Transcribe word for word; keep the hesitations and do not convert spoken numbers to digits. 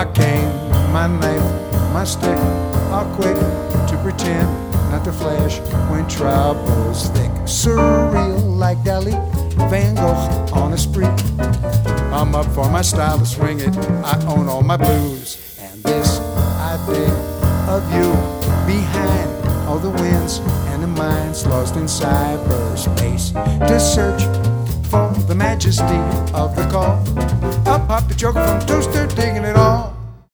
my cane, my knife, my stick, all quick to pretend not to flash when trouble's thick. Surreal like Dali, Van Gogh on a spree. I'm up for my style to swing it, I own all my blues. And this idea of you behind all the winds and the minds lost in cyberspace to search for the majesty of the call. Up popped the joker from Toaster Dig.